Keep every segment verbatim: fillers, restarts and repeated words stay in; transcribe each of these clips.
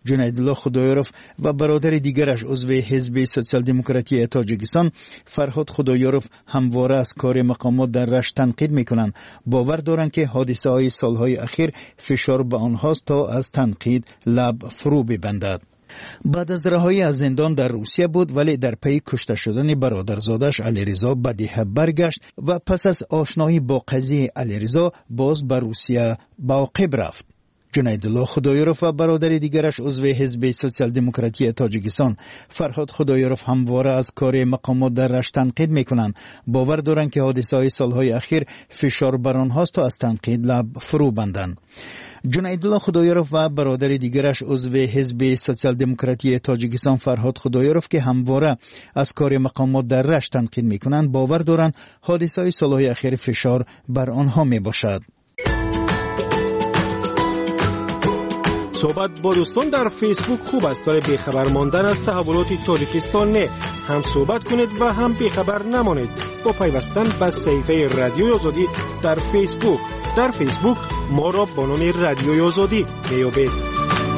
جنیدالله خدایارف و برادر دیگرش عضو حزب سوسیال دموکراتی تاجیکستان فرهاد خدایارف همواره از کار مقامات در رشت تنقید میکنند. باور دارند که حادثه های سالهای اخیر فشار به آنهاست تا از تنقید لب فرو ببندد. بعد از رهایی از زندان در روسیه بود ولی در پی کشته شدن برادرزادش علیرضا به دیه برگشت و پس از آشنایی با قضیه علیرضا باز به روسیه به عاقب رفت. جنیدالله خدایارف و برادر دیگرش عضو حزب سوسیال دموکراتی تاجیکستان فرهاد خدایارف همواره از کار مقامات در رشت تنقید میکنند. باور دارند که حادثه های سالهای اخیر فشار بر آنهاست تا از تنقید لب فرو بندند. جنیدالله خدایارف و برادر دیگرش عضو حزب سوسیال دموکراتی تاجیکستان فرهاد خدایارف که همواره از کار مقامات در رشت تنقید میکنند باور دارند حادثه های سالهای اخیر فشار بر آنها میباشد. صحبت با دوستان در فیسبوک خوب است ولی بیخبر ماندن از تحولات تاجیکستان نه. هم صحبت کنید و هم بیخبر نمانید با پیوستن به صفحه رادیوی آزادی در فیسبوک. در فیسبوک ما را با نام رادیوی آزادی بیابید.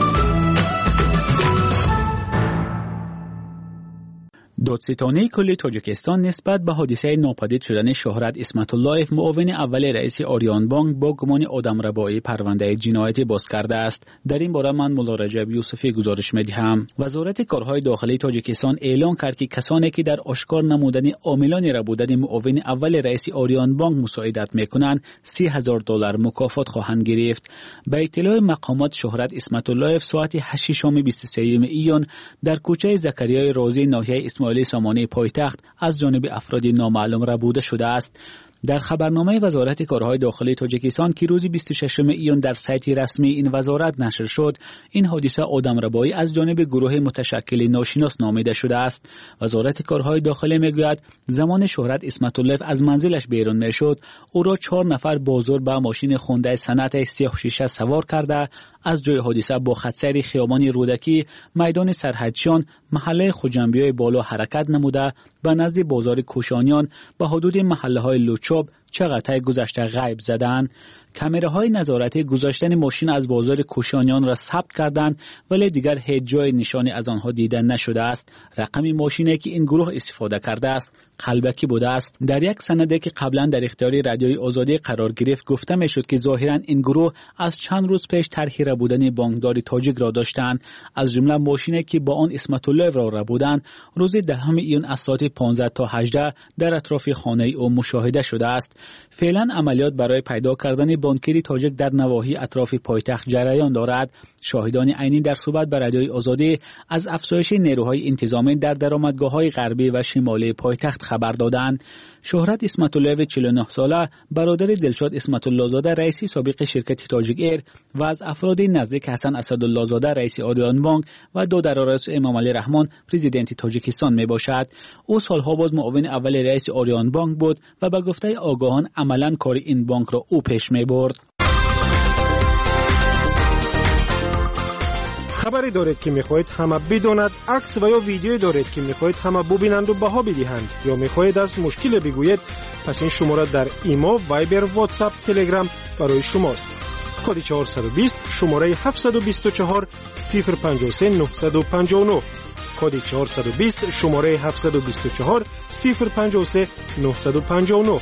دادستانی کل تاجیکستان نسبت به حادثه ناپدید شدن شهرت اسمت الله معاون اول رئیس آریان بانک با گمان آدمربایی پرونده جنایتی باز کرده است. در این باره من مولا رجب یوسفی گزارش می‌دهم. وزارت کارهای داخلی تاجیکستان اعلام کرد که کسانی که در آشکار نمودن عاملان را بودن معاون اول رئیس آریان بانک مساعدت می‌کنند سی هزار دلار مکافات خواهند گرفت. به اطلاع مقامات شهرت اسمت الله ساعت هشت بیست و سه ایون در کوچه زکریای رازی ناحیه اسماعیل سامانه پایتخت از جانب افراد نامعلوم ربوده شده است. در خبرنامه وزارت کارهای داخلی تاجیکستان که روز بیست و ششم ایون در سایت رسمی این وزارت نشر شد، این حادثه آدمربایی از جانب گروه متشکل ناشناس نامیده شده است. وزارت کارهای داخلی میگوید زمان شهرت اسمت الله از منزلش بیرون میشد، او را چهار نفر بازور به ماشین خونده صنعت سیاه شیشه سوار کرده از جای حادثه با خطسیر خیابان رودکی میدان سرحدشان محله خوجنبیای بالا حرکت نموده به نزد بازار کوشانیان به حدود محله های لوچوب چقدر گذشته غیب زدند. کامراهای نظارتی گذاشتن ماشین از بازار کوشانیان را ثبت کردند ولی دیگر هیچ جای نشانی از آنها دیده نشده است. رقم ماشینی که این گروه استفاده کرده است قلبکی بوده است. در یک سندی که قبلا در اختیار رادیوی آزادی قرار گرفت گفته میشد که ظاهرا این گروه از چند روز پیش طرحی را بودن بانکداری تاجیک را داشتند. از جمله ماشینی که با آن اسمت الله را را بودند روز دهم ایون از ساعت پانزده تا هجده در اطراف خانه او مشاهده شده است. فعلا عملیات برای پیدا کردن بانکری تاجیک در نواحی اطراف پایتخت جریان دارد. شاهدان عینی در صحبت با رادیوی آزادی از افزایش نیروهای انتظامی در درآمدگاه‌های غربی و شمالی پایتخت خبر دادند. شهرت اسمت الله چهل و نه ساله برادر دلشاد اسمت الله زاده رئیس سابق شرکت تاجیک ایر و از افراد نزدیک حسن اسدالله زاده رئیس آریان بانک و دادر رئیس امام علی رحمان پرزیدنت تاجیکستان می باشد. او سالها باز معاون اول رئیس آریان بانک بود و به گفته آگاهان عملاً کار این بانک را او پیش می برد. خبری دارید که میخواهید همه بداند، عکس و یا ویدیویی دارید که میخواهید همه ببینند و بها بدهند یا میخواهید از مشکل بگویید، پس این شماره در ایما، وایبر، واتساپ، تلگرام برای شماست. کد چهارصد و بیست شماره هفتصد و بیست و چهار صفر پنجاه و سه نهصد و پنجاه و نه. کد چهارصد و بیست شماره هفتصد و بیست و چهار صفر پنجاه و سه نهصد و پنجاه و نه.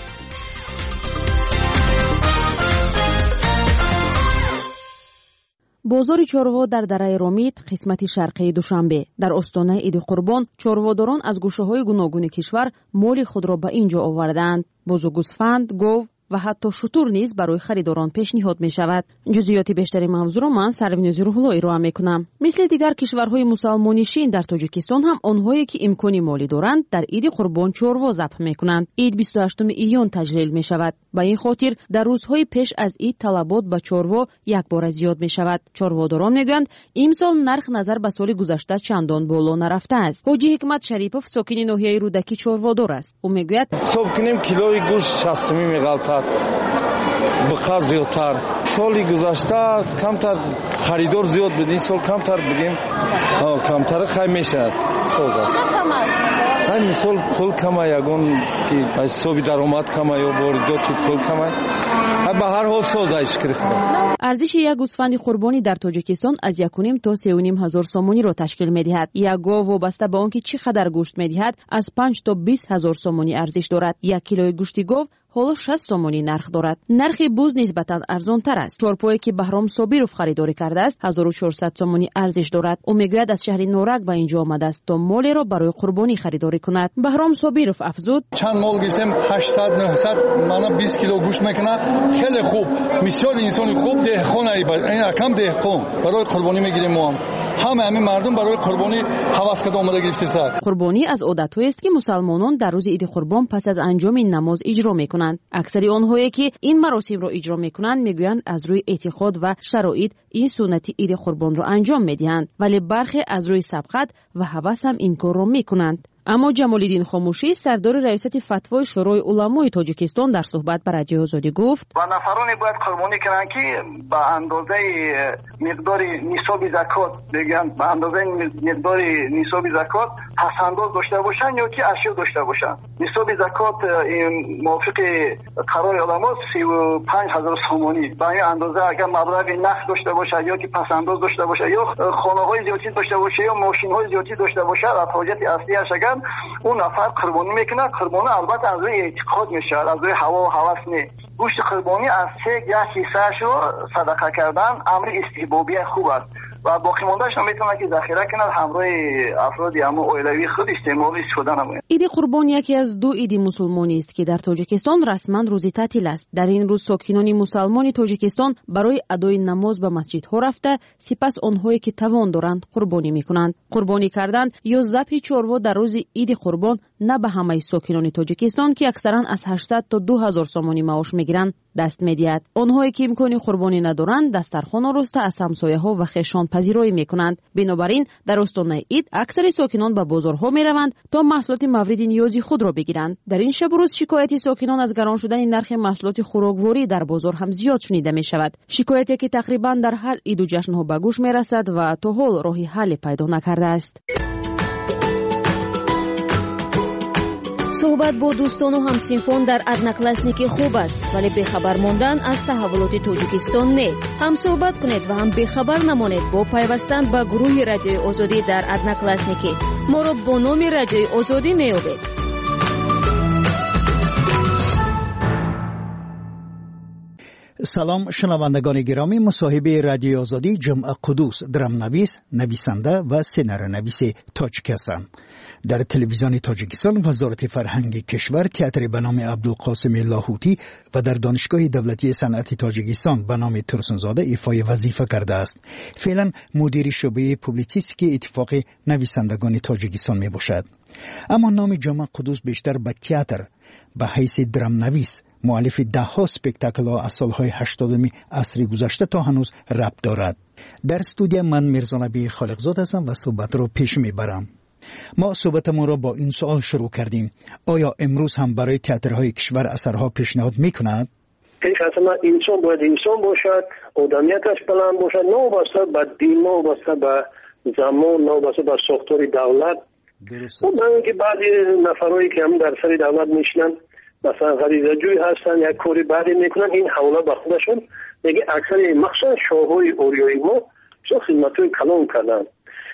بازار چاروا در دره رامید قسمت شرقی دوشنبه در استانه عید قربان چارواداران از گوشه‌های گوناگون کشور مال خود را به اینجا آوردند. بز و گوسفند، گاو و حتی شتر نیز برای خریداران پیشنهاد می شود. جزئیات بیشتری موضوع را من سرویناز روح‌الله ارائه می کنم. مثل دیگر کشورهای مسلمانشین در تاجیکستان هم آنهایی که امکانی مالی دارند در عید قربان چاروا ذبح می کنند. عید بیست و هشتم ایون تجلیل می شود. به این خاطر در روزهای پیش از عید طلبات به چاروا یک بار زیاد می شود. چارواداران میگویند امسال نرخ نظر به سال گذشته چندان بالا نرفته است. حاجی حکمت شریفов ساکن ناحیه رودکی چاروادار است. او میگوید حساب کنیم کیلوی گوشت شصت میغلطد بقدر زیادتر. سالی گذشته کمتر خریدار زیاد بود، این سال کمتر بگیم کمتر خیلی میشه سودا. همین سال پول کمه، یگان که حسابی درآمد کمه یا واردات پول کمه. به هر حال سازش کرده. ارزش یک گوسفند قربانی در تاجیکستان از یک و نیم تا سه و نیم هزار سومونی را تشکیل می‌دهد. یک گاو وابسته به آنکه چقدر گوشت می‌دهد از پنج تا بیست هزار سومونی ارزش دارد. یک کیلوی گوشت گاو حالا شصت سومونی نرخ دارد. نرخ بوز نسبتاً ارزان‌تر است. چارپایی که بهرام صابیروف خریداری کرده است هزار و چهارصد سومونی ارزش دارد. او میگوید از شهر نورک به اینجا آمده است تا مالی را برای قربانی خریداری کند. بهرام صابیروف افزود: چند مال گرفتیم هشتصد نهصد مانا بیست کیلو گوشت میکنه. خیلی خوب، بسیار انسان خوب، دهقان این رقم دهقان برای قربانی میگیریم. ما همه همین مردم برای قربانی هوس کرده اومده گرفته سر. قربانی از عادت‌هایی است که مسلمانان در روز عید قربان پس از انجام این نماز اجرا میکنند. اکثر آنهایی که این مراسم را اجرا میکنند میگویند از روی اعتقاد و شرایط این سنت عید قربان را انجام میدهند، ولی برخی از روی سبقت و هوس هم این کار را میکنند. اما جمال‌الدین خاموشی سردار ریاست فتوای شورای علمای تاجیکستان در صحبت با رادیو آزادی گفت: و نفرانی باید قربانی کنند که به اندازه مقدار نصاب زکات بگن، به اندازه مقدار نصاب زکات پسنداز داشته باشند یا که اشیا داشته باشند. نصاب زکات موافق قرار علما سی و پنج هزار سومانی. به این اندازه اگر مبلغ نقد داشته باشه یا که پسنداز داشته باشه یا خانه‌های زیادی داشته باشه یا ماشین‌های زیادی داشته باشه، از حاجت اصلی اش اون نفر قربانی میکنه. قربانی البته از روی اعتقاد میشه، از روی هوا و هوس نه. گوشت قربانی از سه یک حصه‌اش رو صدقه کردن امر استحبابی خوب است و باقی مونده‌اش هم میتونه که ذخیره کنه همراه افرادی اما اولوی خود استعمال شده نماید. عید قربان یکی از دو عید مسلمانی است که در تاجیکستان رسما روز تعطیل است. در این روز ساکنان مسلمان تاجیکستان برای ادای نماز به مسجدها رفته، سپس آنهایی که توان دارند قربانی میکنند. قربانی کردن یا ذبح چاروا در روز عید قربان نه به همه ساکنان تاجیکستان که اکثرا از هشتصد تا دو هزار سومانی معاش میگیرند دست میدهد. آنهایی که امکان قربانی ندارند دسترخوان آراسته از همسایه‌ها و خویشان پذیرایی میکنند. بنابراین در استان عید اکثر ساکنان به بازارها میروند تا محصولات مورد نیاز خود را بگیرند. در این شب و روز شکایت ساکنان از گران شدن نرخ محصولات خوراکواری در بازار هم زیاد شنیده می شود. شکایتی که تقریبا در هر عید و جشن‌ها به گوش میرسد و تا حال راهی حل پیدا نکرده است. صحبت با دوستان و همسنفان در ادناکلاسنیکی خوب است، ولی بخبر ماندن از تحولات تاجیکستان نه. هم صحبت کنید و هم بخبر نمانید با پیوستن به گروه رادیوی آزادی در ادناکلاسنیکی. ما را با نام رادیوی آزادی می‌یابید. سلام شنوندگان گرامی، مصاحبه رادیو آزادی جمعه قدوس درامنویس، نویسنده و سناریونویس تاجیک هستند. در تلویزیون تاجیکستان وزارت فرهنگ کشور تئاتر به نام عبدالقاسم لاهوتی و در دانشگاه دولتی صنعت تاجیکستان به نام ترسونزاده ایفای وظیفه کرده است. فعلا مدیر شعبه پوبلیسیستی اتفاق نویسندگان تاجیکستان می باشد. اما نام جمعه قدوس بیشتر به تئاتر به حیث درامنویس مؤلف ده ها اسپکتاکل از سالهای هشتادمی عصر گذشته تا هنوز ربط دارد. در استودیو من میرزانبی خالقزاد هستم و صحبت را پیش میبرم. ما صحبتمون را با این سوال شروع کردیم: آیا امروز هم برای تئاترهای کشور اثرها پیشنهاد میکند؟ اصلا انسان باید انسان باشد، آدمیتش بلند باشد، نه وابسته به دین، نه وابسته به زمان، نه وابسته به ساختار دولت. درست است. من که بعضی نفرایی که هم در سر دولت میشنن مثلا غریزه جوی هستن یک کاری بعدی میکنن، این حواله به خودشون میگه اکثر مخصوصا شاههای اوریایی ما چه خدمتوی کلان کردن.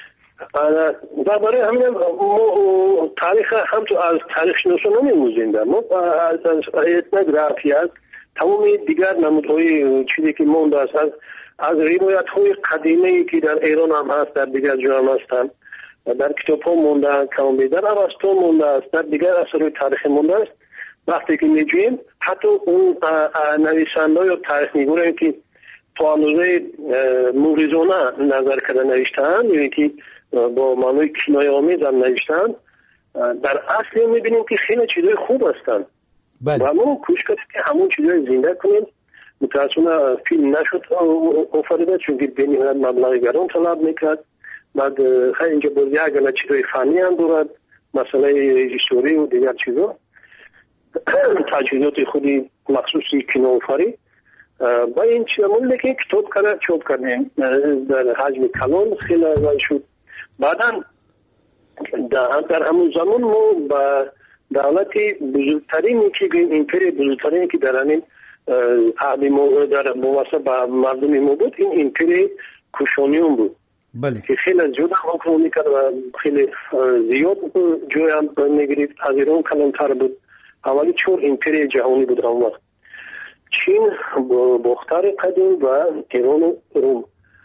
و برای همین ما تاریخ هم تو از تاریخ شناسان نمیموزیم. ما از etnografی از تمام دیگر نمودهای چیزی که مونده است، از روایت های قدیمی که در ایران هم هست، در دیگر جا هم هستند، در کتاب ها مونده است، کامبی در اوستا مونده است، در دیگر اثرهای تاریخی مونده است. وقتی که میجویم حتی اون نویسنده یا تاریخ نگارانی که تا اندازه موریزانه نظر کرده نوشتن، یعنی که با معنای کنایه آمیز هم نوشتن، در اصل میبینیم که خیلی چیزای خوب هستن. بله. و ما کوشش کردیم که همون چیزای زنده کنیم. متاسفانه فیلم نشد آفریده چون که بین مبلغ گران طلب میکرد. بعد خیلی اینجا باز یک گونه چیزای فنی هم دارد، مسئله رژیسوری و دیگر چیزا، تجهیزات خودی مخصوصی کینوآفرینی. با این چیزمون که کتاب کنه چوب کردیم در حجم کلان خیلی ارزای شد. بعدا در همون زمان ما با دولتی بزرگترینی که ایمپری بزرگترینی که در همین عهد ما در مواسط با مردم ما بود این ایمپری کوشانیون بود. بله. که خیلی زیاد حکم میکرد و خیلی زیاد جای هم میگرید. از ایران کلانتر بود. اولی چور ایمپری جهانی بود اون وقت. چین باختر قدیم و ایران و روم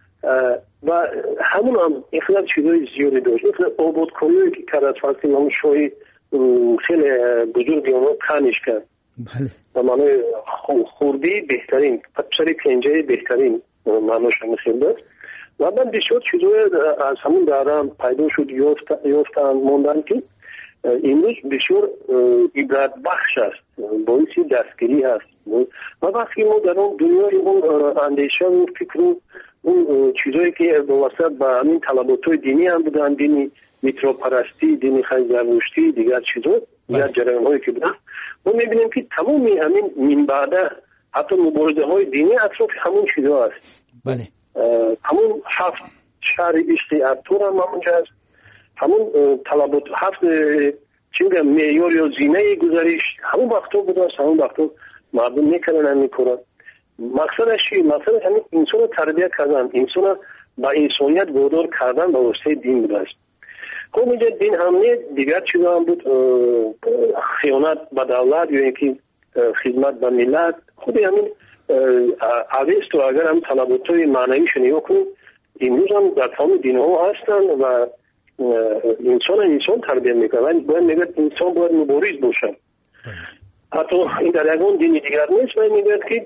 و همون هم اخلاق چیزای زیادی داشت. اخلاق آبادکاری که کرد فرقی همون شوی خیلی بزرگی اونو کنش کرد. بله. و معنی خوردی بهترین پسری پنجه بهترین معنیش هم خیلی داشت. و بعد بسیار چیزای از همون دارم پیدا شد یافتن موندن که امروز بسیار عبرت بخش است، باعث دستگیری است. و وقتی ما در اون دنیای اون اندیشه و فکر و اون چیزایی که واسط با همین طلبات‌های دینی هم بودن، دینی میتروپرستی، دینی خیزرنوشتی، دیگر چیزا، دیگر جریان‌هایی که بودن، ما می‌بینیم که تمامی همین من بعده حتی مبارزه‌های دینی اطراف همون چیزا است. بله. همون هفت شهر اشتی ارتور هم همونجا است. همون طلبات هفت چی میگم معیار یا زینه گذریش همون وقتا بوده است. همون وقتا مردم میکنن هم میکنن. مقصدش چی؟ مقصدش همین انسان رو تربیت کردن، انسان رو با انسانیت وادار کردن به واسطه دین بوده است. خب اینجا دین همه دیگر چیزا هم بود، خیانت به دولت یا اینکه خدمت به ملت. خود همین اویست و اگر هم طلبات‌های معنیش نگاه کنیم امروز هم در تمام دین‌ها هستن و انسان انسان تربیت میکنن. باید میگه انسان باید مبارز باشه. حتی این در یکون دینی دیگر نیست. باید میگه که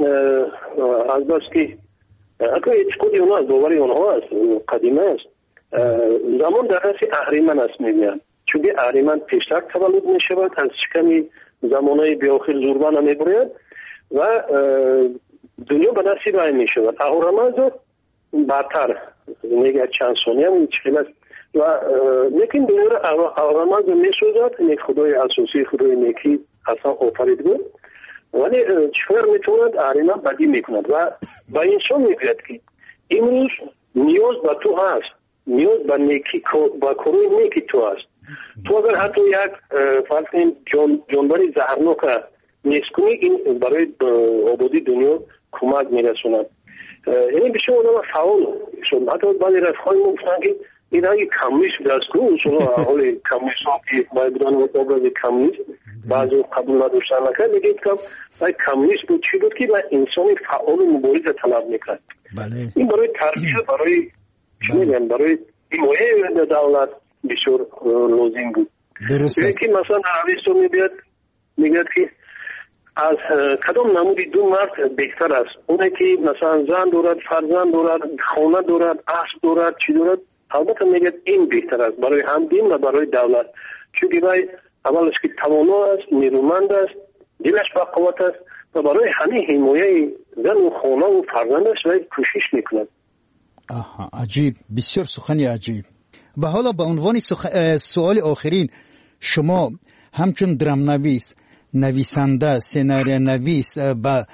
از بس که اگر اعتقادی اونها از باوری اونها است، قدیمه است. زمان در رأس اهریمن است میگن، چون اهریمن پیشتر تولد میشود از شکمی زمانهای بیاخر زوربان هم میبرید و دنیا به دستی رای میشود. اهورامزد بدتر میگه چند ثانیه هم چیز است و لیکن دنیا را اهورامزد میسوزد. یک خدای اساسی خدای نیکی اصلا آفرید بود، ولی چطور میتوند اهریمن بدی میکند و با انسان میگوید که امروز نیاز به تو هست، نیاز به نیکی با کروی نیکی تو هست. تو اگر حتی یک فرض کنیم جانوری زهرناک نیست کنی این برای آبادی دنیا کمک میرسوند. یعنی بسیار آدم فعال شد. حتی بعضی رفقای ما گفتن که این اگه کمونیست دست کنه اصلا حال کمونیست ها که باید بودن آبراز کمونیست بعضی قبول نداشتن نکرد میگه که باید کمونیست بود چی بود که باید انسان فعال و مبارز طلب میکرد. این برای تربیت برای چی میگن برای حمایت دولت بسیار لازم بود. یکی مثلا عربستان میبید میگه که از کدام نمودی دو مرد بهتر است؟ اونه که مثلا زن دارد، فرزند دارد، خانه دارد، اسب دارد، چی دارد؟ البته میگه این بهتر است برای هم دین و برای دولت، چون برای اولش که توانا است، نیرومند است، دلش با قوت است و برای همه حمایت زن و خانه و فرزندش باید کوشش میکند. آها عجیب، بسیار سخنی عجیب. و حالا به عنوان سخ... سوال آخرین، شما همچون درام نویس، نویسنده، سناریو نویس با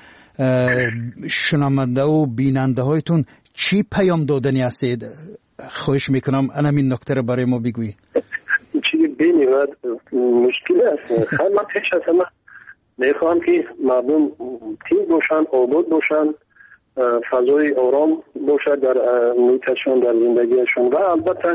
شنونده و بیننده هایتون چی پیام دادنی هستید؟ خواهش میکنم همین نکته رو برای ما بگویی. چیزی بینید مشکل است. من پیش از همه میخوام که مردم تیز باشن، آباد باشن، فضای آرام باشد در محیطشون، در زندگیشون و البته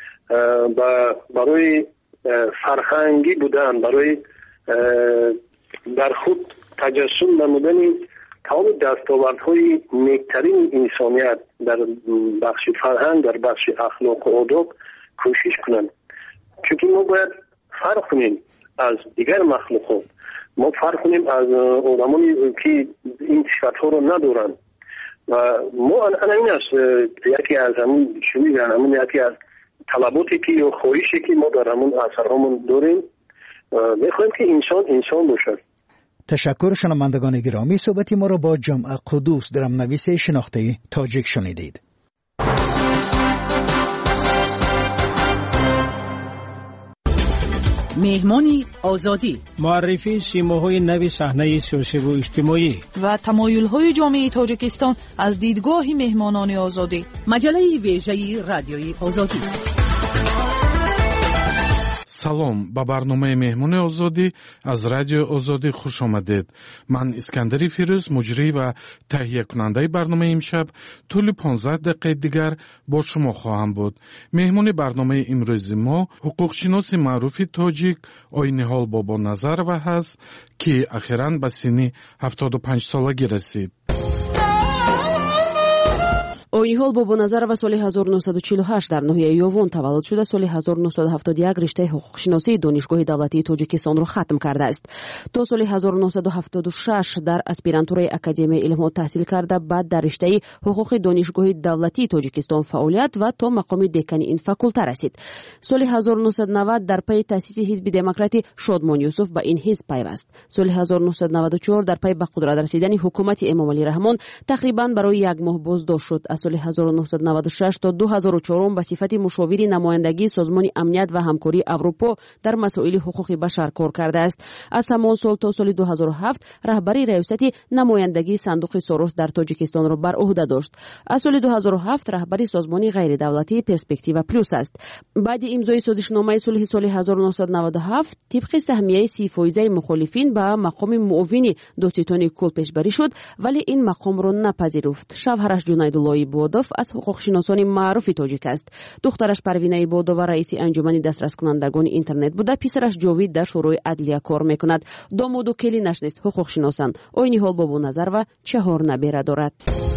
برای فرهنگی بودن، برای در خود تجسم نمودن تمام دستاوردهای نیکترین انسانیت در بخش فرهنگ، در بخش اخلاق و آداب کوشش کنند. چون ما باید فرق کنیم از دیگر مخلوقات، ما فرق کنیم از آدمانی که این صفت‌ها رو ندارن و ما الان این است یکی از همون چی میگن همون یکی از طلباتی که یا خواهشی که ما در همون اثرامون داریم میخوایم که انسان انسان باشد. تشکر شنوندگان گرامی، صحبتی ما را با جمع قدوس درام نویس شناخته تاجیک شنیدید. مهمانی آزادی، معرفی سیماهای نوی صحنه سیاسی و اجتماعی و تمایل‌های جامعه تاجیکستان از دیدگاه مهمانان آزادی. مجله ویژه رادیوی آزادی. салом ба барномаи меҳмони озодӣ аз радиои озодӣ хуш омадед. ман искандари фирӯз муҷрӣ ва таҳиякунандаи барномаи имшаб тӯли понздаҳ дақиқаи дигар бо шумо хоҳам буд. меҳмони барномаи имрӯзи мо ҳуқуқшиноси маъруфи тоҷик Ойниҳол Бобоназарова ҳаст, ки ахиран ба синни ҳафтоду панҷсолагӣ расид. Ойниҳол Бобоназарова соли ҳазору нуҳсаду чилу ҳашт дар ноҳияи Ёвон таваллуд шуда, соли ҳазору нуҳсаду ҳафтоду як риштаи ҳуқуқшиносии донишгоҳи давлатии Тоҷикистонро хатм кардааст. То соли ҳазору нуҳсаду ҳафтоду шаш дар аспирантураи Академияи илмҳо таҳсил карда, баъд дар риштаи ҳуқуқи донишгоҳи давлатии Тоҷикистон фаъолият ва то мақоми декани ин факулта расид. Соли ҳазору нуҳсаду навад дар пайи таъсиси ҳизби демократи Шодмон Юсуф ба ин ҳизб пайваст. Соли ҳазору нуҳсаду наваду чор дар пайи ба қудрат расидани ҳукумати Эмомалӣ Раҳмон тақрибан барои як моҳ боздошт шуд. Аз соли ҳазору нуҳсаду наваду шаш то ду ҳазору чорум ба сифати мушовири намояндагии Созмони амният ва ҳамкории Аврупо дар масоили ҳуқуқи башар кор кардааст. Аз ҳамон сол то соли ду ҳазору ҳафт раҳбари раёсати намояндагии Сандуқи Сорос дар Тоҷикистонро бар уҳда дошт. Аз соли ду ҳазору ҳафт раҳбари Созмони ғайридавлатии Перспектива плюс аст. баъди имзои созишномаи сулҳи соли ҳазору нуҳсаду наваду ҳафт тибқи саҳмияи си фоизаи мухолифин ба мақоми муовини додситони кул пешбарӣ шуд, вале ин мақомро напазируфт. Шавҳараш Ҷунайдулло Ибодов аз ҳуқуқшиносони маъруфи тоҷик аст. духтараш Парвина Ибодова раиси анҷумани дастраскунандагони интернет буда, писараш Ҷовид дар шӯрои адлия кор мекунад. домоду келинаш низ ҳуқуқшиносанд. Ойниҳол Бобоназарова чаҳор набера дорад.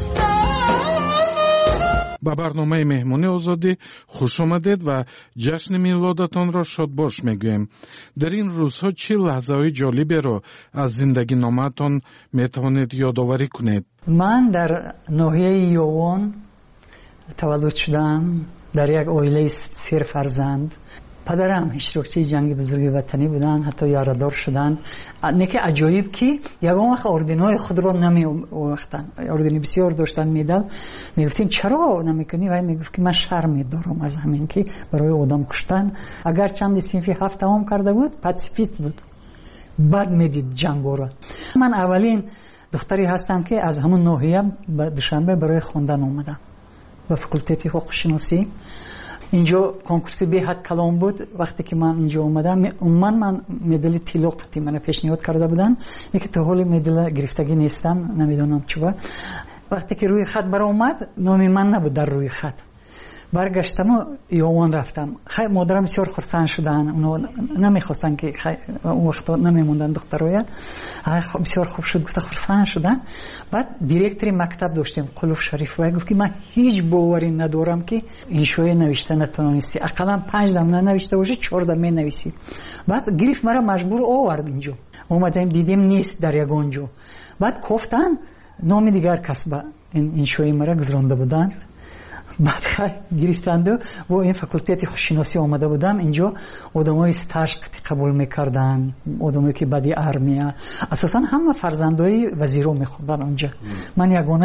ба барномаи меҳмони озодӣ хуш омадед ва ҷашни милодатонро шодбош мегӯем. дар ин рӯзҳо чӣ лаҳзаҳои ҷолиберо аз зиндагиномаатон метавонед ёдоварӣ кунед? ман дар ноҳияи Ёвон таваллуд шудам, дар як оилаи сер фарзанд. падарам иштирокчии ҷанги бузурги ватанӣ буданд, ҳатто ярадор шуданд. неки аҷоиб ки ягон вақт орденҳои худро намеовахтанд. ордени бисёр доштанд, медал. мегуфтем чаро намекунӣ? вай мегуфт ки ман шарм медорам аз ҳамин ки барои одам куштан. агар чанди синфи ҳафт тамом карда буд, пацифист буд, бад медид ҷангоро. ман аввалин духтаре ҳастам ки аз ҳамон ноҳия ба Душанбе барои хондан омадам ба факултети ҳуқуқшиносӣ. اینجا کنکورس بهت کلام بود. وقتی که من اینجا اومدم عموما من مدل طلا قطعی من پیشنهاد کرده بودن، میگه تا حال مدل گرفتگی نیستم، نمیدونم چرا. وقتی که روی خط برآمد نام من نبود در روی خط. برگشتم و یوان رفتم. خیلی مادرم بسیار خرسند شدن، اونا نمیخواستن که اون وقت نمیموندن دخترای. بسیار خوب شد، گفت خرسند شدن. بعد دیرکتور مکتب داشتیم قلوف شریف و گفت که من هیچ باوری ندارم که این شوی نوشته نتونستی، اقلا پنج دم ننوشته باشه چهار دم ننویسی. بعد گرفت مرا مجبور آورد اینجا. اومدیم دیدیم نیست در یگانجا. بعد گفتن نام دیگر کس با این شوی مرا گذرانده بودن. بعد خیلی گرفتند و با این فاکولتت خوششناسی آمده بودم اینجا. آدمای استاژ قبول میکردن، آدمایی که بعدی ارمیا، اساسا همه فرزندای وزیرا میخوندن اونجا. من یگانه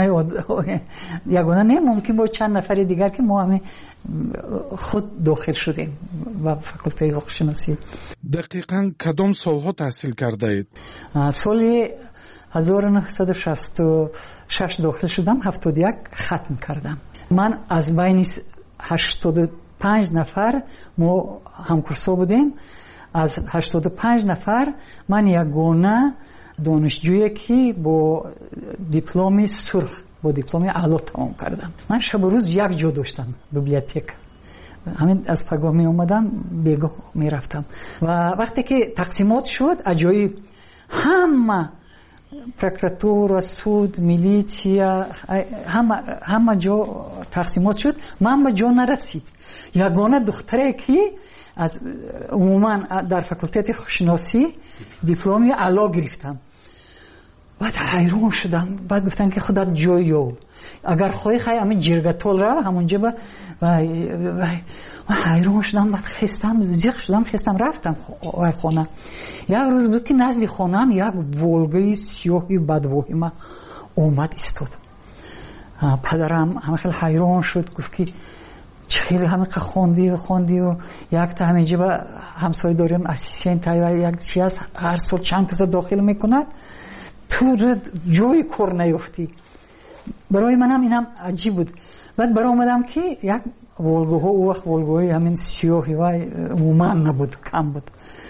یگانه نه، ممکن بود چند نفر دیگر که ما همه خود داخل شدیم و فاکولته خوششناسی. دقیقاً کدام سالها تحصیل کرده اید؟ سال هزار و نهصد و شصت و شش داخل شدم، هفتاد و یک ختم کردم. من از بین هشتاد و پنج نفر ما همکورسا بودیم. از هشتاد و پنج نفر من یگانه دانشجویی که با دیپلم سرخ، با دیپلم اعلی تمام کردم. من شب و روز یک جا داشتم، بیبلیوتک. همین از پگاه می اومدم بیگاه می رفتم و وقتی که تقسیمات شد عجایب، همه پروکراتور، سود، میلیشیا، همه همه جا تقسیمات شد. من به جا نرسید. یگانه دختری که از عموما در فاکولته خوششناسی دیپلمی اعلی گرفتم. بعد حیران شدم. بعد گفتن که خودت جای یاب، اگر خواهی خواهی همین جرگتول را همونجا با وای وای حیران شدم. بعد خستم، زیق شدم، خستم رفتم خانه. یک روز بود که نزد خانم یک ولگای سیاهی بدوهی ما اومد ایستاد. پدرم همه خیلی حیران شد، گفت که خیلی همه خوندی و خوندی و یک تا همینجا با همسایه داریم اسیستنت یک چی است هر سال چند کس داخل میکند تو جوی کار نیفتی. برای منم اینم عجیب بود. بعد برای اومدم که یک والگوها او وقت والگوهای همین سیاهی و عموما نبود، کم بود.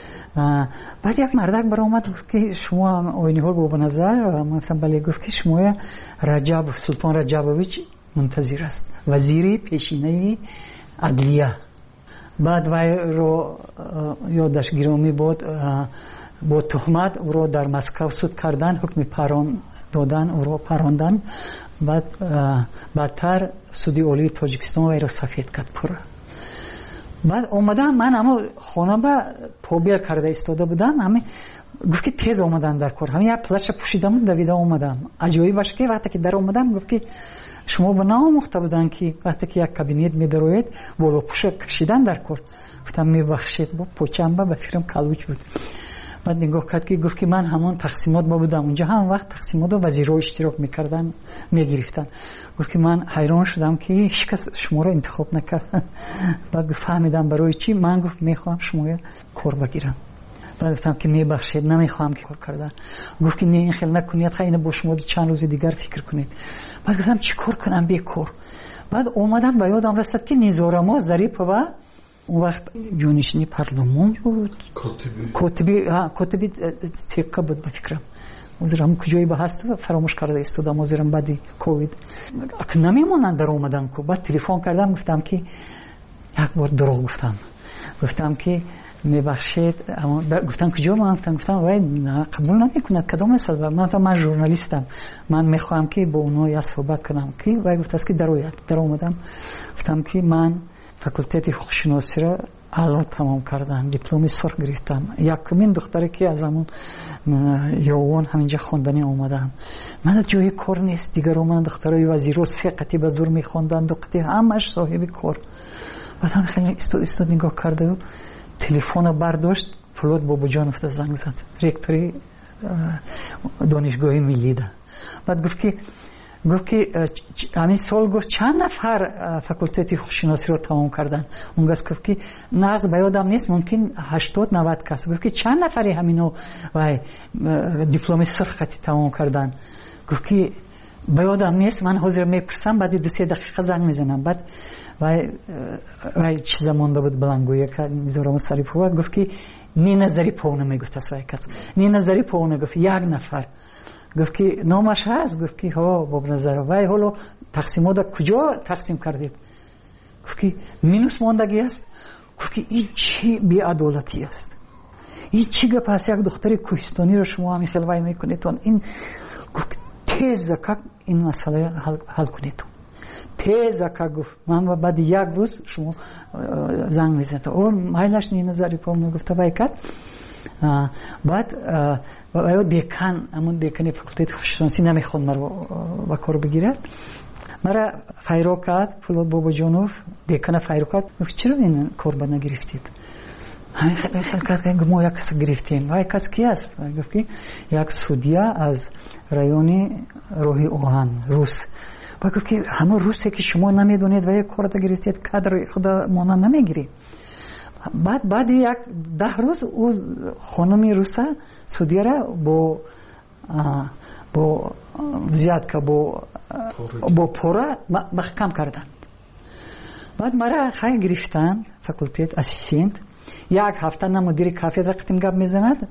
بعد یک مردک برای اومد گفت که شما آینی ها رو به نظر مثلا بله، گفت که شما رجب سلطان رجبویچ منتظر است، وزیری پیشینه عدلیه. بعد وی رو یادش گرامی بود با تهمت او رو در مسکو سود کردن، حکم پران دادن، او رو پراندن. بعد بعدتر سودی عالی تاجیکستان وی رو سفید کرد پورا. بعد اومدم من اما خانه با پوبیل کرده ایستاده بودم، همه گفت که تیز اومدن در کار، همه یک پلش پوشیدم دویده اومدم. عجیبی باشه که وقتی که در اومدم گفت که شما به ناموخته بودن که وقتی که یک کابینت میدروید بالا پوش کشیدن در کار. گفتم میبخشید با پوچم با فکرم کلوچ بود. بعد نگاه کرد که گفت که من همون تقسیمات با بودم اونجا، هم وقت تقسیمات و وزیرها اشتراک میکردن میگرفتن. گفت که من حیران شدم که هیچ کس شما رو انتخاب نکرد. بعد فهمیدم برای چی. من گفت میخوام شما کار بگیرم. بعد گفتم که میبخشید نمیخوام که کار کردن. گفت که نه این خیلی نکنید، خیلی با شما چند روز دیگر فکر کنید. بعد گفتم چی کار کنم بی کار. بعد اومدم به یادم رسید که نیزارما ظریف و اون وقت جونشینی پارلمان بود، کتبی ها کتبی تیکا بود به فکرم. وزیرم کجایی به هست فراموش کرده استودم وزیرم بعدی کووید اک نمیمونن در اومدن کو. بعد تلفن کردم گفتم که یک بار دروغ گفتم، گفتم که میبخشید، اما گفتم کجا ما گفتم گفتم وای قبول نمیکنه کدام مثلا من من ژورنالیستم، من میخوام که با اونها یا صحبت کنم که وای گفت است که در در اومدم گفتم که من فاکولته حقوق‌شناسی را اعلا تمام کردم، دیپلم سرخ گرفتم. یکمین دختری که از همون یوان همینجا خواندنی اومدم. من از جای کار نیست دیگر. من دخترای وزیرو سه قطعه به زور میخواندن، دو قطعه همش صاحب کار. بعد هم خیلی استاد استاد نگاه کرده و تلفن برداشت، فلوت بابا جان افته زنگ زد، رکتوری دانشگاه ملی ده. بعد گفت که گفت که همین سال گفت چند نفر فاکولته حقوق‌شناسی رو تمام کردن. اون گفت که نه از بیادم نیست، ممکن هشتاد نود کس. گفت که چند نفری همینو وای دیپلم سرخ خطی تمام کردن. گفت که بیادم نیست، من حاضر میپرسم بعد دو سه دقیقه زنگ میزنم. بعد وای وای چیزا مونده بود بلنگویه که میذارم سری پو. گفت که نی نظری پونه میگفت از وای کس نی نظری پونه. گفت یک نفر. گفت که نامش هست؟ گفت که ها باب نظر وای حالا تقسیمات کجا تقسیم کردید؟ گفت که مینوس ماندگی است. گفت که این چی بی‌عدالتی است، این چی گپ است؟ یک دختر کوهستانی رو شما همین خیلی وای میکنید. این گفت تیز که این مسئله حل, حل کنید. تیز که گفت من بعد یک روز شما زنگ میزنید. اون مایلش نی نظری پام گفت وای کرد. بعد و دیکان همون دیکانی فاکولته حقوق‌شناسی نمیخواد مرا با کار بگیره. مرا فایرو کرد فلوت بابا جانوف دیکان فایرو کرد. گفت چرا این کار با نگرفتید؟ همین خیلی خیلی کرد که ما یک کس گرفتیم. و یک کس کی است؟ گفت که یک سودیا از رایون روحی اوهان روس. و گفت که همون روسی که شما نمیدونید و یک کار دا گرفتید کادر خدا مانا نمیگیری. بعد بعد یک ده روز او خانمی روسا سودیه را با با زیاد که با با پورا محکم کردن. بعد مرا خیلی گرفتن فاکولته اسیستنت. یک هفته نه مدیر کافه رقتیم گپ میزند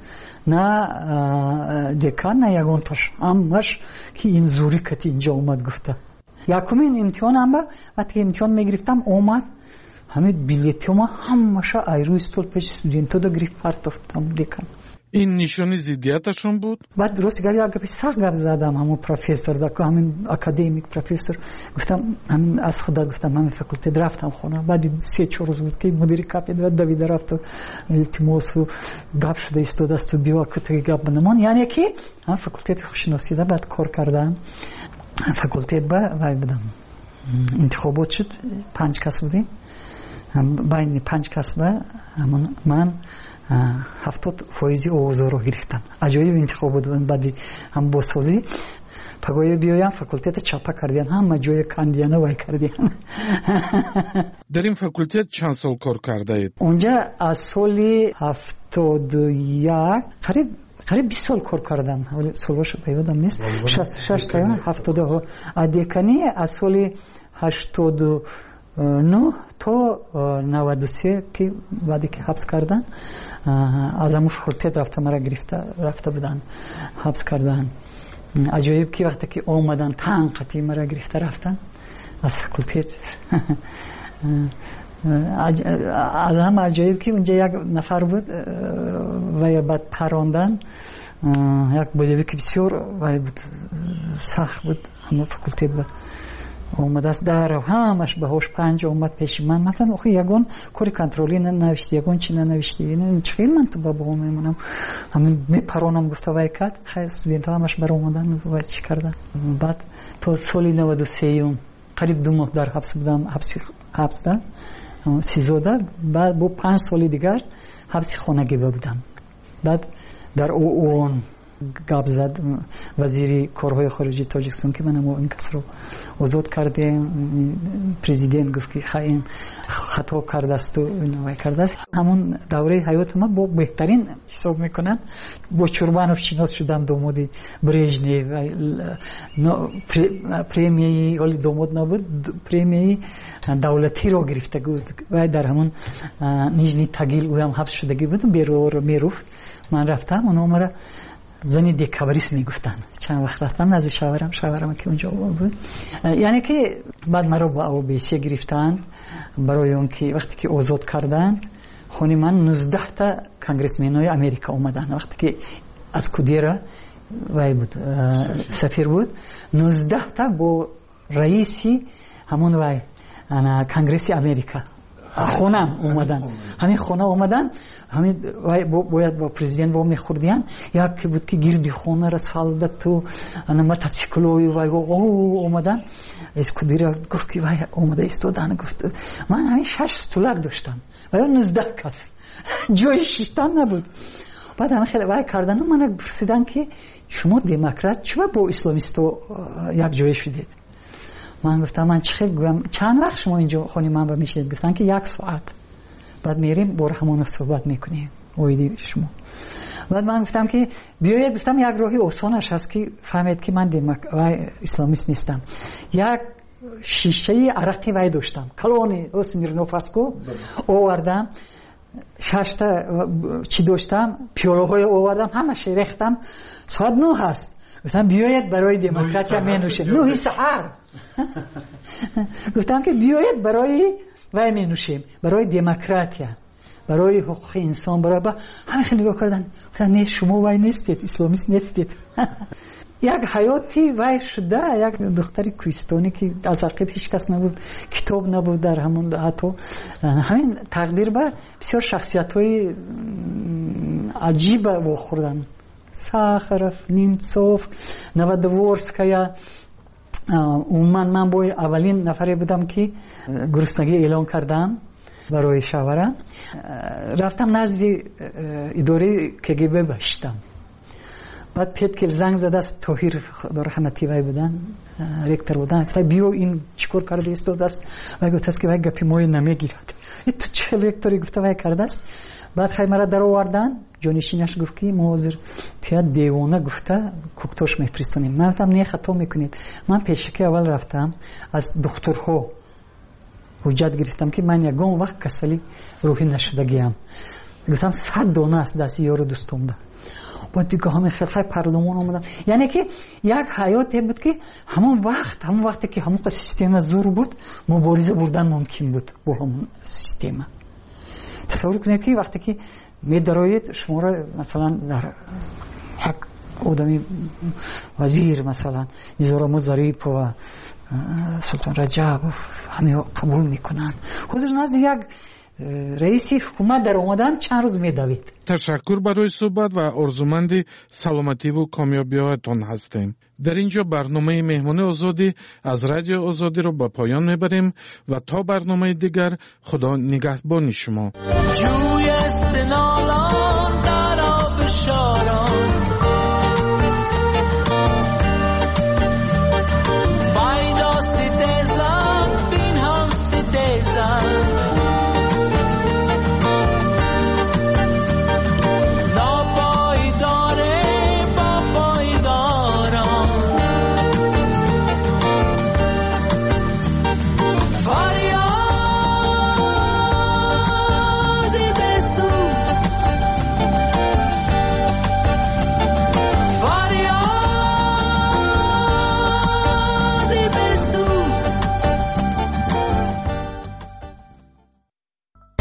نه دکان نه یگون تاش همش که این زوری کتی اینجا اومد گفته. یکمین امتحان هم با وقتی امتحان میگرفتم اومد همه بیلیتیوما همش ایروی استول پیش استودنتا دا گرفت پرتافتم دیکن. این نشانی ضدیتشون بود؟ بعد درست گری گپی سخت گپ زدم همون پروفسور دا که همین اکادمیک پروفسور. گفتم همین از خدا گفتم همین فاکولته رفتم خونه. بعد سه چهار روز بود که مدیر کافه دوید رفت و التماس و گپ شده استاد است و بیا که گپ بنمان. یعنی که هم فاکولته حقوق‌شناسی دا بعد کار کردم. فاکولته با وای بدم انتخابات شد، پنج کس بودیم. بین پنج کس با من هفتاد فایزی اوازا رو گرفتم. عجایب انتخاب بود. بعدی هم بازسازی پگوی بیایم فاکولتت چاپا کردیم همه جای کاندیانا وای کردیم. در این فاکولتت چند سال کار کرده اید؟ اونجا از سال هفتاد و یک قریب قریب بیست سال کار کردم. ولی سالش پیادم نیست. شصت و شش تا هفتاد و دکانی از سال هشتاد و نه تا نود و سه که بعدی که حبس کردن از همون فاکولتت رفته مرا گرفته رفته بودن حبس کردن. عجایب که وقتی که آمدن تنقیتی مرا گرفته رفتن از فاکولتت. از هم عجایب که اونجا یک نفر بود و بعد پراندن یک بودی که بسیار و بود سخت بود همون فاکولتت بود اومد است در همش به هوش پنج اومد پیش من مثلا آخه یگون کاری کنترلی ننوشتی یگون چی ننوشتی این چخیل من تو بابا میمونم همین میپرونم گفته وای کرد خیلی استودنت ها همش بر اومدن و چی کردن. بعد تو سالی نود و سه قریب دو ماه در حبس بودم حبس حبس دادم سیزده. بعد با پنج سالی دیگر حبس خانگی بودم. بعد در اون گپ زد وزیر کارهای خارجی تاجیکستان که من این کس رو آزاد کردیم. پرزیدنت گفت که خیلی خطا کرده است و اینو کرده است. همون دوره حیات ما با بهترین حساب میکنن. با چوربانوف شناس شدم داماد برژنیو و پریمیه ولی داماد نبود پریمیه دولتی رو گرفته بود و در همون نیجنی تاگیل او هم حبس شدگی بود بیرو میروف. من رفتم اونو مرا زنی دیکابریس میگفتن. چند وقت رفتم نزد شاورم شاورم که اونجا بود. یعنی که بعد مرا با او بیسی گرفتن برای اون که وقتی که آزاد کردن خونی من نوزده تا کانگرسمنای امریکا اومدن. وقتی که از کودیرا وای بود سفیر بود نوزده تا با رئیسی همون وای انا کانگرس امریکا خونم اومدن. همین خونه اومدن همین باید با پرزیدنت با میخوردیان یکی بود که گیردی خونه را سالده تو انا متاسکلوی وای او اومدن از کدیرا گفت که وای اومده ایستادن. گفت من همین شش دلار داشتم و یا نوزده کس جای شیشتن نبود. بعد همه خیلی وای کردن و من پرسیدن که شما دموکرات چرا با اسلامیستو یک جای شدید؟ من گفتم من چه گویم چند وقت شما اینجا خونی من با میشید؟ گفتن که یک ساعت. بعد میریم بر همون صحبت میکنیم اویدی شما. بعد من گفتم که بیاید گفتم یک راهی آسانش هست که فهمید که من دموکرات اسلامیست نیستم. یک شیشه عرقی وای داشتم کلونی اسمیرنوف اسکو آوردم شش تا چی داشتم پیاله های آوردم همش ریختم ساعت نه هست. گفتم بیاید برای دموکراتیا می نوشیم. نه سحر گفتم که بیاید برای وای می نوشیم برای دموکراتیا برای حقوق انسان برای با همه خیلی نگاه کردن. گفتم نه شما وای نیستید اسلامیست نیستید. یک حیاتی وای شده یک دختری کوهستانی که از عقب هیچ کس نبود کتاب نبود در همون حتی همین تقدیر به بسیار شخصیت های عجیب و خوردن. ساخرف نیمتسوف نودورسکایا من من باید اولین نفری بودم که گرسنگی اعلان کردم برای شاورم. رفتم نزد اداره کگبه باشتم. بعد پیت که زنگ زده است توهیر خدا رحمتی وای بودن ریکتر بودن. گفت بیو این چیکار کرده است است و گفت است که وای گپی موی نمیگیرد. تو چه ریکتری گفت وای کرده است. بعد خیلی مرا در آوردن جانشینش گفت که موزر تیا دیوانه گفته کوکتوش میفرستونیم. من گفتم نه خطا میکنید. من پیشکی اول رفتم از دکترها حجت گرفتم که من یگان وقت کسلی روحی نشدگیم. گفتم صد دانه است دست یارو دوستم ده. بعد دیگه همه خیلی پارلمان آمدن. یعنی که یک حیاتی بود که همون وقت همون وقتی که همون سیستم زور بود مبارزه بردن ممکن بود با همون سیستم. تصور کنید که وقتی که می دراید شما را مثلا در یک آدمی وزیر مثلا نظام ظریف و سلطان رجب همه قبول میکنن حضور نزد یک رئیسی حکومت در اومدن چند روز میدوید. تشکر برای صحبت و آرزومند سلامتی و کامیابی‌هایتان هستیم. در اینجا برنامه مهمان آزادی از رادیو آزادی رو به پایان میبریم و تا برنامه دیگر خدا نگهبان شما. جوی استنالان در آب شاران